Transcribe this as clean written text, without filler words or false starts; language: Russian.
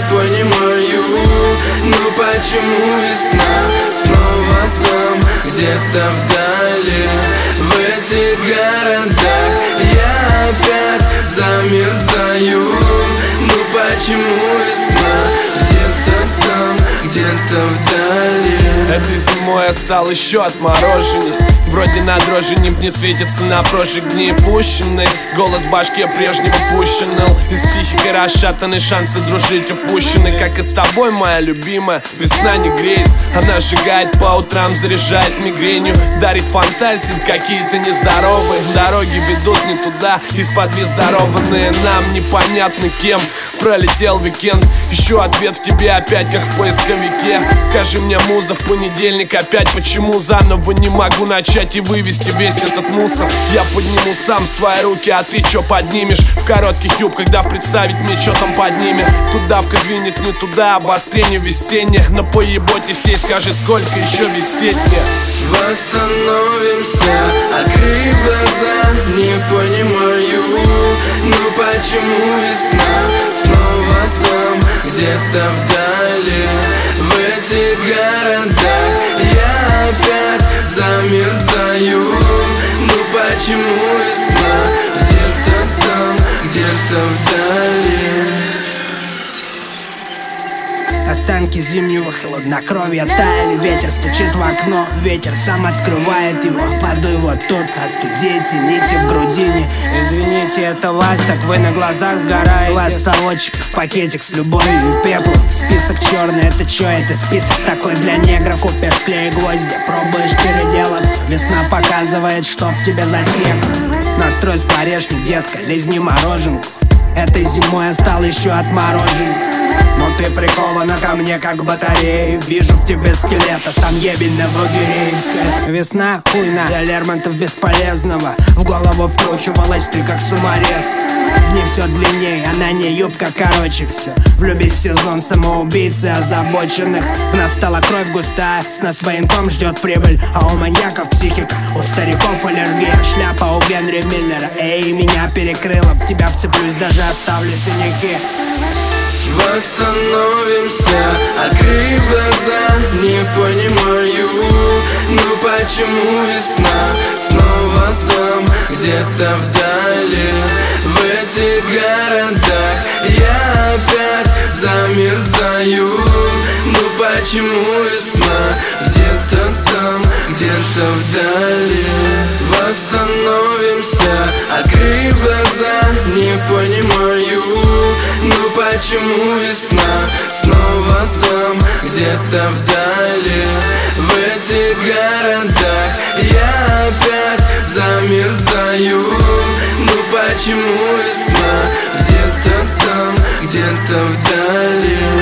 понимаю. Ну почему весна снова там, где-то вдали, в этих городах я опять замерзаю. Ну почему весна где-то там, где-то вдали. Этой зимой я стал еще отмороженней. Вроде на дрожжи нимб не светится на прошлых дней пущенный. Голос в башке прежнего пущенный. Из психики расшатаны, шансы дружить упущены. Как и с тобой, моя любимая, весна не греет. Она сжигает по утрам, заряжает мигренью, дарит фантазии какие-то нездоровые. Дороги ведут не туда, из-под здорованные нам непонятно кем. Пролетел уикенд, ищу ответ в тебе опять, как в поисковике. Скажи мне, муза, в понедельник опять почему заново не могу начать и вывести весь этот мусор? Я подниму сам свои руки, а ты чё поднимешь? В коротких юбках, да представить мне, чё там под ними. Тут давка двинет не туда, обострение весеннее. На поеботе всей скажи, сколько еще висеть мне? Восстановимся, открыв глаза, не понимаю. Ну почему весна снова там, где-то вдали, в этих городах я опять замерзаю. Ну почему весна где-то там, где-то вдали. Останки зимнего хладнокровья таяли. Ветер стучит в окно, ветер сам открывает его. Подуй вот тут, остудите нити в грудине. Извините, это вас, так вы на глазах сгораете. Вас совочек в пакетик с любовью и пеплом. Список черный, это чё, это список такой для негров. Купишь клей и гвозди, пробуешь переделаться. Весна показывает, что в тебе за снег. Надстрой скворечник, детка, лизни мороженку. Этой зимой я стал еще отморожен. Но ты прикована ко мне, как батарея. Вижу в тебе скелета, сам ебень на Вагереевской. Весна, хуйна, для Лермонтов бесполезного. В голову вкручивалась ты, как саморез. Дни все длиннее, а на ней юбка короче все. Влюбись в сезон самоубийцы озабоченных. В нас стала кровь густая, с нас военком ждет прибыль. А у маньяков психика, у стариков аллергия. Шляпа у Генри Миллера, эй, меня перекрыло. В тебя вцеплюсь, даже оставлю синяки. Восстановимся, открыв глаза, не понимаю. Ну почему весна снова там, где-то вдали, в этих городах я опять замерзаю. Ну почему весна где-то там, где-то вдали. Восстановимся, открыв глаза, не понимаю. Ну почему весна снова там, где-то вдали, в этих городах я опять замерзаю. Ну почему весна где-то там, где-то вдали.